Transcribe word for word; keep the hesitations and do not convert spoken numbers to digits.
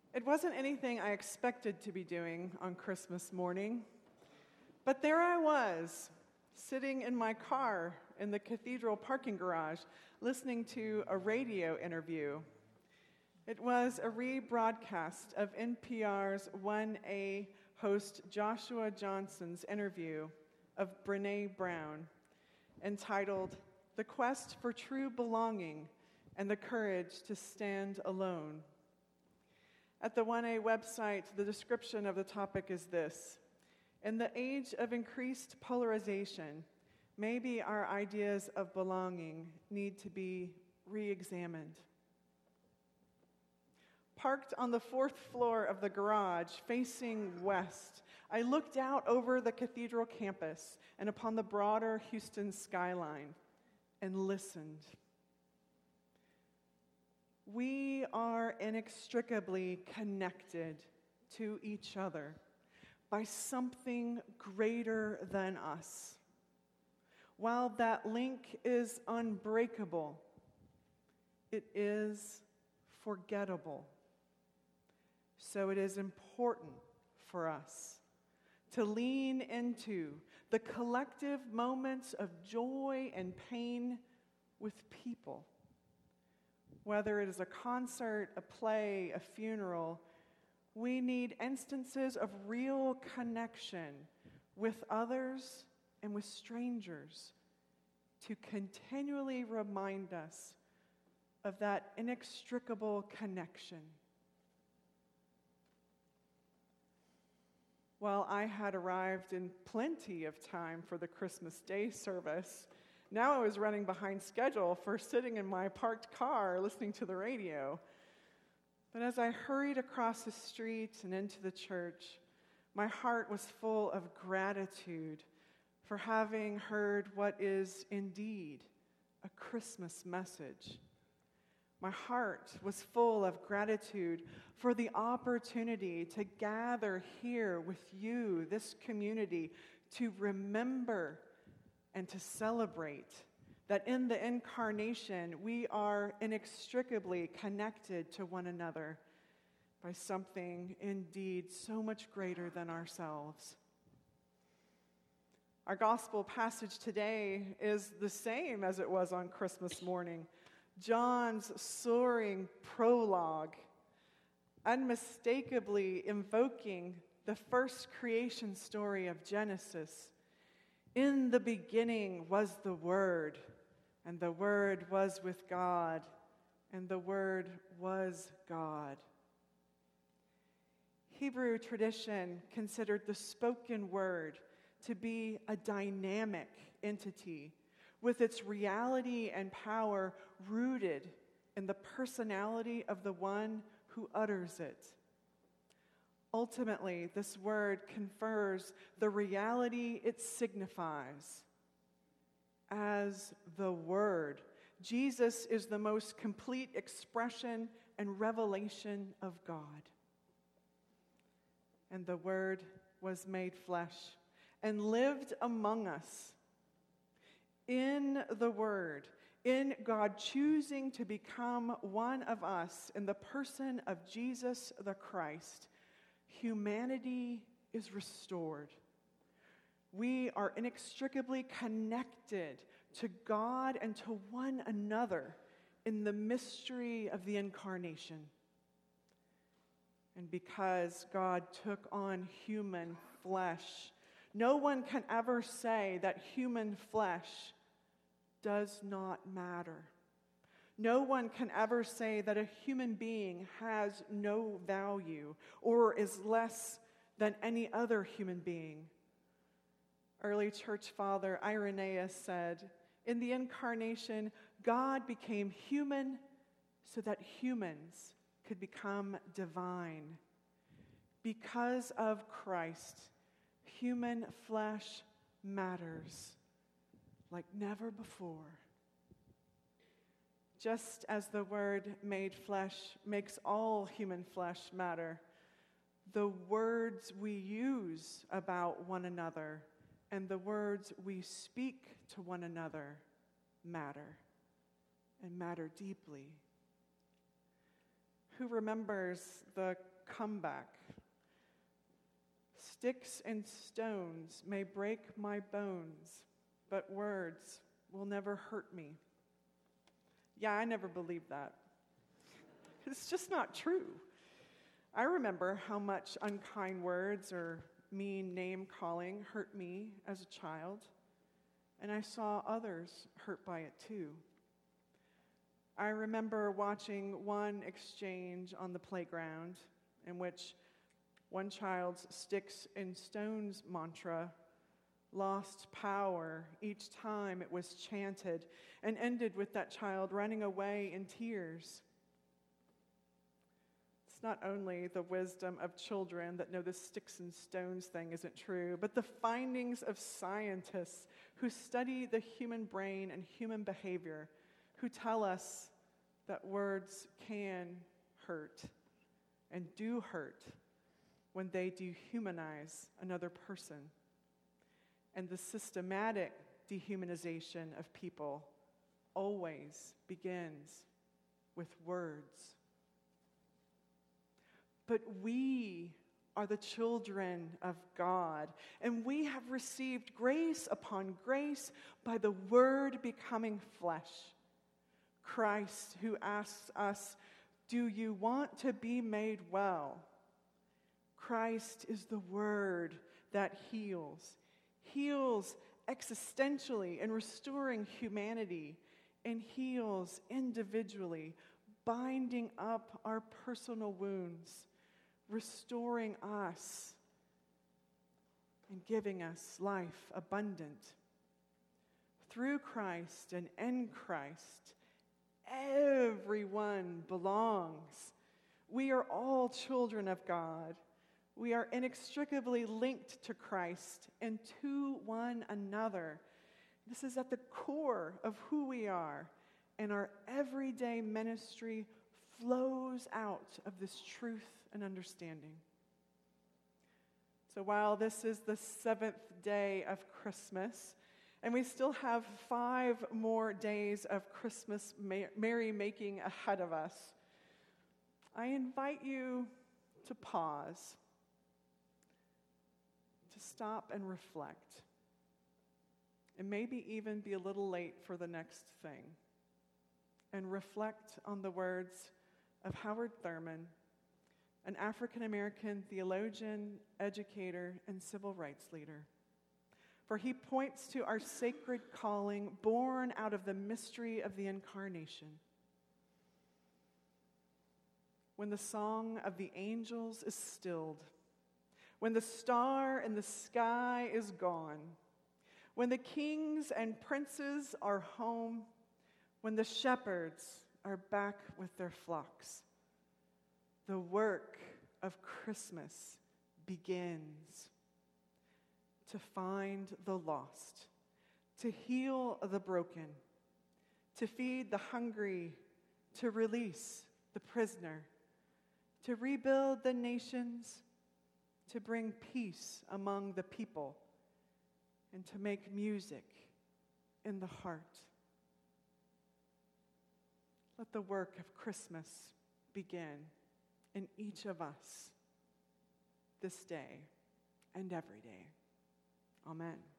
It wasn't anything I expected to be doing on Christmas morning, but there I was, sitting in my car in the cathedral parking garage, listening to a radio interview. It was a rebroadcast of N P R's one A host Joshua Johnson's interview of Brené Brown, entitled "The Quest for True Belonging and the Courage to Stand Alone." At the one A website, the description of the topic is this: in the age of increased polarization, maybe our ideas of belonging need to be re-examined. Parked on the fourth floor of the garage, facing west, I looked out over the cathedral campus and upon the broader Houston skyline and listened. We are inextricably connected to each other by something greater than us. While that link is unbreakable, it is forgettable. So it is important for us to lean into the collective moments of joy and pain with people. Whether it is a concert, a play, a funeral, we need instances of real connection with others and with strangers to continually remind us of that inextricable connection. While I had arrived in plenty of time for the Christmas Day service, now I was running behind schedule for sitting in my parked car listening to the radio. But as I hurried across the street and into the church, my heart was full of gratitude for having heard what is indeed a Christmas message. My heart was full of gratitude for the opportunity to gather here with you, this community, to remember and to celebrate that in the incarnation we are inextricably connected to one another by something indeed so much greater than ourselves. Our gospel passage today is the same as it was on Christmas morning. John's soaring prologue, unmistakably invoking the first creation story of Genesis. In the beginning was the Word, and the Word was with God, and the Word was God. Hebrew tradition considered the spoken word to be a dynamic entity, with its reality and power rooted in the personality of the one who utters it. Ultimately, this word confers the reality it signifies. As the Word, Jesus is the most complete expression and revelation of God. And the Word was made flesh and lived among us. In the Word, in God choosing to become one of us in the person of Jesus the Christ, humanity is restored. We are inextricably connected to God and to one another in the mystery of the incarnation. And because God took on human flesh, no one can ever say that human flesh does not matter. No one can ever say that a human being has no value or is less than any other human being. Early church father Irenaeus said, in the incarnation, God became human so that humans could become divine. Because of Christ, human flesh matters like never before. Just as the Word made flesh makes all human flesh matter, the words we use about one another and the words we speak to one another matter, and matter deeply. Who remembers the comeback. Sticks and stones may break my bones, but words will never hurt me. Yeah, I never believed that. It's just not true. I remember how much unkind words or mean name-calling hurt me as a child, and I saw others hurt by it too. I remember watching one exchange on the playground in which one child's sticks and stones mantra lost power each time it was chanted and ended with that child running away in tears. It's not only the wisdom of children that know the sticks and stones thing isn't true, but the findings of scientists who study the human brain and human behavior, who tell us that words can hurt and do hurt when they dehumanize another person. And the systematic dehumanization of people always begins with words. But we are the children of God, and we have received grace upon grace by the Word becoming flesh. Christ, who asks us, "Do you want to be made well?" Christ is the Word that heals, heals existentially in restoring humanity, and heals individually, binding up our personal wounds, restoring us, and giving us life abundant. Through Christ and in Christ, everyone belongs. We are all children of God. We are inextricably linked to Christ and to one another. This is at the core of who we are, and our everyday ministry flows out of this truth and understanding. So while this is the seventh day of Christmas, and we still have five more days of Christmas merrymaking ahead of us, I invite you to pause, to stop and reflect, and maybe even be a little late for the next thing, and reflect on the words of Howard Thurman, an African-American theologian, educator, and civil rights leader. For he points to our sacred calling born out of the mystery of the Incarnation. When the song of the angels is stilled, when the star in the sky is gone, when the kings and princes are home, when the shepherds are back with their flocks, the work of Christmas begins. To find the lost, to heal the broken, to feed the hungry, to release the prisoner, to rebuild the nations, to bring peace among the people, and to make music in the heart. Let the work of Christmas begin in each of us this day and every day. Amen.